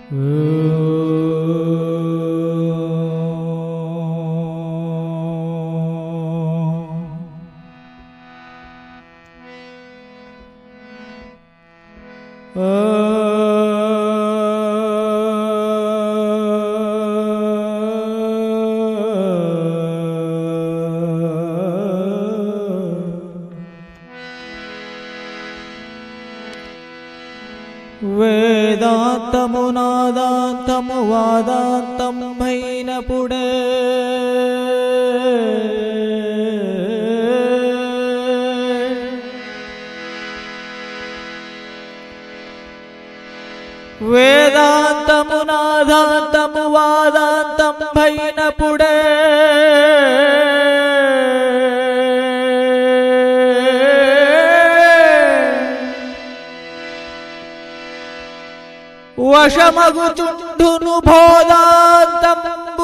వేదాంతము నాదాంతము వాదాంతమైనప్పుడే వేదాంతము నాదాంతము వాదాంతమైనప్పుడే వశమగుచుండును బోధాంతంబు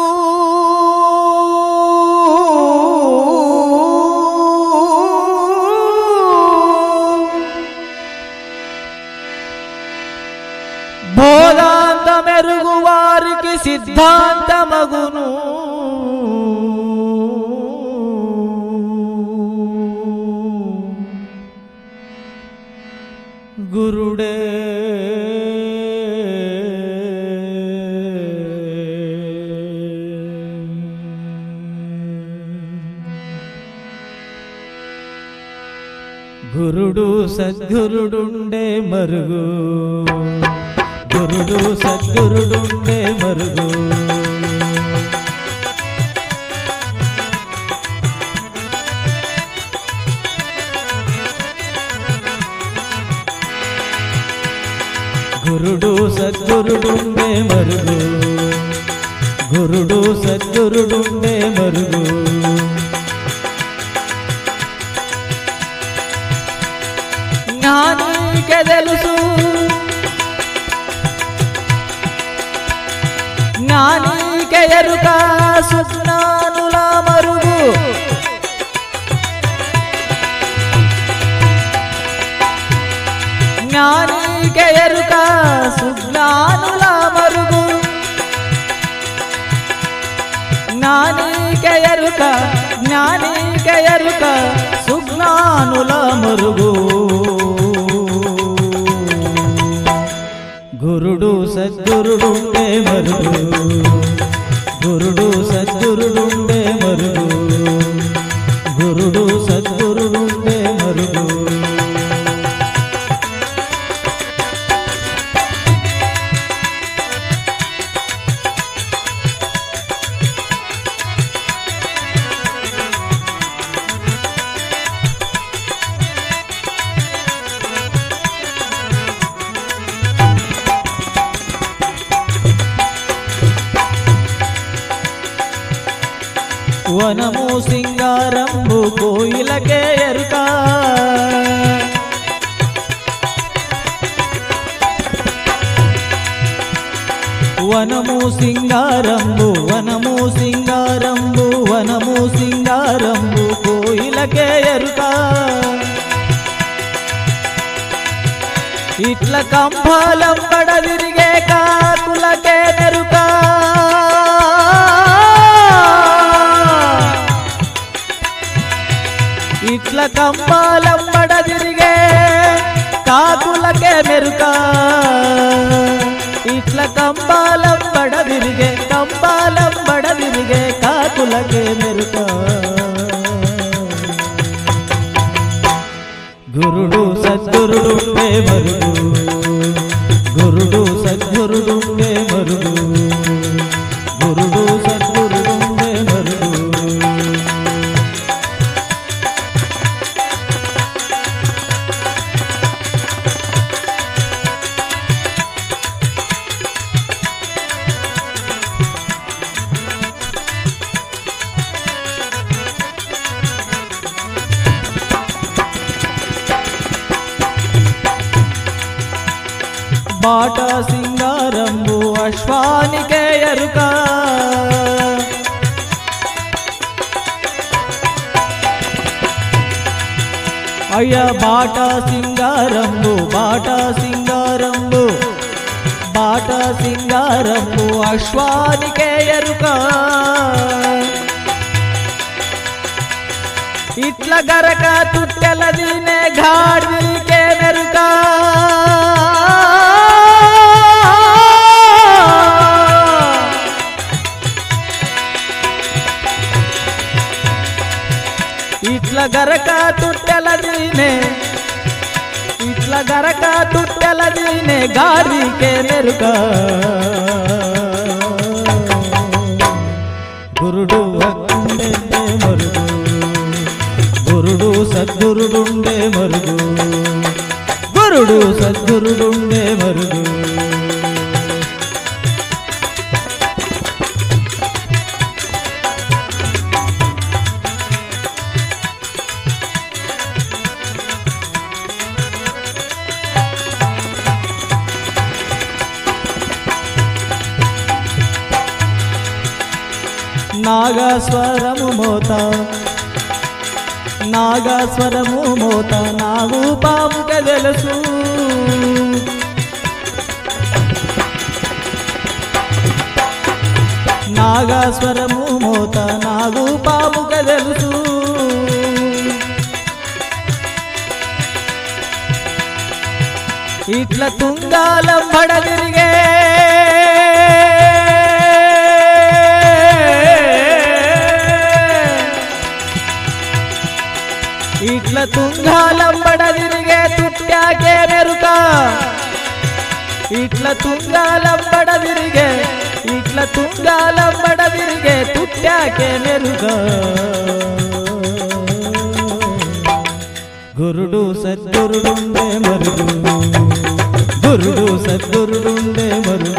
బోధాంతమెరుగు వారికి సిద్ధాంతమగును గురుడే గురుడు సద్గురుడుండే మరుగు గురుడు సద్గురుడుండే మరుగు గురుడు సద్గురుడుండే మరుగు గురుడు సద్గురుడుండే మరుగు జ్ఞానికే తెలుసు జ్ఞానికే ఎరుక సుజ్ఞానుల మరుగు జ్ఞానికే ఎరుక సుజ్ఞానుల మరుగు జ్ఞానికే ఎరుక జ్ఞానికే ఎరుక సుజ్ఞానుల మరుగు గురుడు సద్గురుడుండే మరుగు గురుడు సద్గురుడుండే మరుగు గురుడు సద్గురుడుండే మరుగు వనము సింగారంబు కోయిలకే ఎరుక వనము సింగారంబు వనము సింగారంబు వనము సింగారంబు కోయిలకే ఎరుక ఇట్ల కంపాలంబడ తిరిగే కాకులకే నెరుక ఇట్ల కంపాలంబడ తిరిగే కాకులకే మెరుక ఇట్ల కంపాలంబడ తిరిగే కాకులకే మెరుక గురుడు సద్గురుడుండే మరుగు గురుడు సద్గురుడుండే మరుగు గురుడు సద్గురుడుండే మరుగు బాట సింగారంబు అశ్వానికే ఎరుక అయ్య బాట సింగారంబు బాట సింగారము అశ్వానికే ఎరుక ఇట్ల గరక తుట్టెలదినే గాడికే మెరుక ఇట్ల గరక తుట్టెలదినే ఇట్ల గరక తుట్టెలదినే గాడికే మెరుక గురుడు వక్కుండే మరుగు గురుడు సద్గురుడుండే మరుగు గురుడు సద్గురుడుండే మరుగు నాగస్వరము మోత నాగస్వరము మోత నాగు పాముక తెలుసు నాగస్వరము మోత నాగు పాముక తెలుసు ఇట్ల తుంగాలంబడ తిరిగే ఇట్ల తుంగాలంబడ తిరిగే తుట్టాకే మెరుక ఇట్ల తుంగాలంబడ తిరిగే ఇట్ల తుంగాలంబడ తిరిగే తుట్టాకే మెరుక గురుడు సద్గురుడుండే మరుగు గురుడు సద్గురుడుండే మరుగు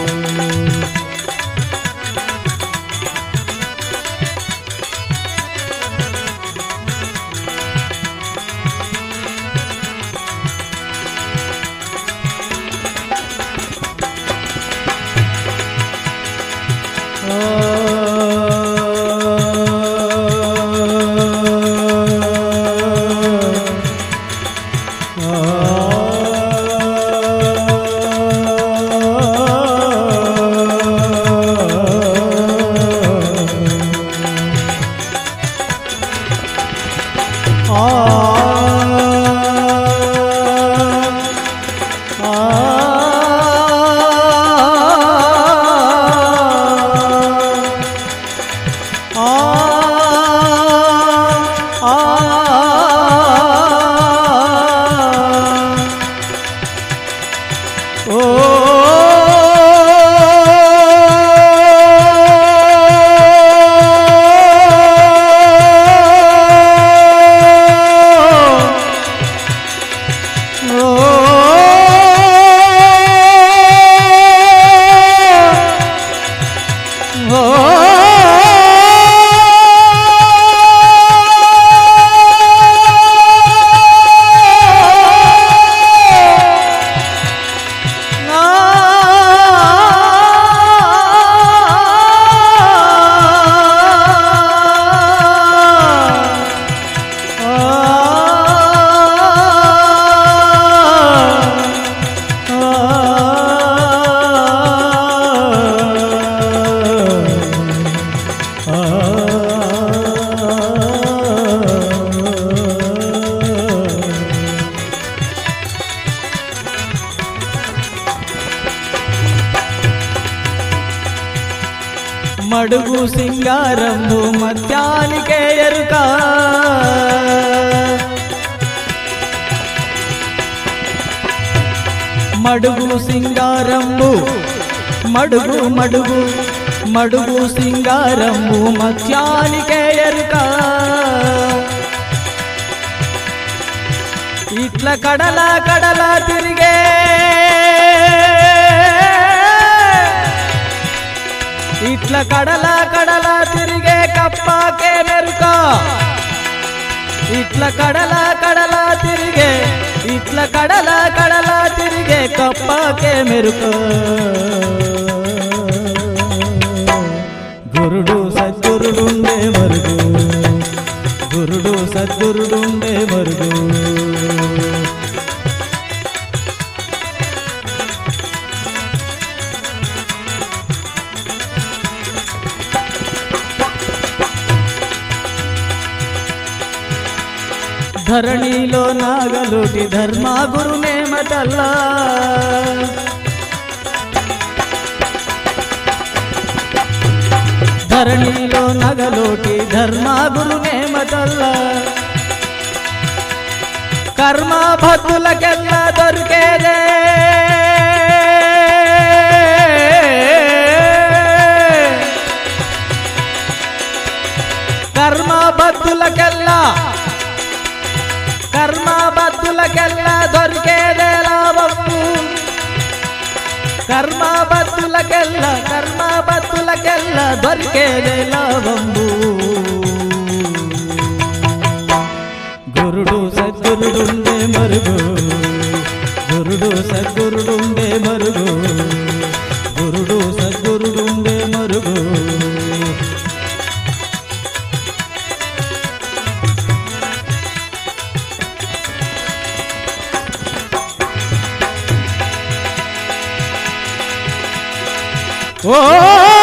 మడుగు సింగారము మధ్యానికే ఎరుక మడుగు సింగారము మడుగు మడుగు మడుగు సింగారము మధ్యానికే ఎరుక ఇట్ల కడల కడల తిరిగే ఇట్ల కడల కడల తిరిగే కప్పాకే మెరుక ఇట్ల కడల కడల తిరిగే ఇట్ల కడల కడల తిరిగే కప్పాకే మెరుక గురుడు సద్గురుడుండే మరుగు గురుడు సద్గురుడుండే మరుగు ధరణిలో నాగలుటి ధర్మ గురునేమటల్లా ధరణిలో నగలోటి ధర్మ గురునేమటల్లా కర్మ భక్తులకెల్లా దొరికేదే కర్మ భక్తులకెల్లా దొరికేదే లాభము కర్మ భక్తులకెల్లా దొరికేదే లాభము గురుడు సద్గురుడుండే మరుగు గురుడు సద్గురుడుండే మరుగు గురుడు సద్గురుడుండే మరుగు ఓ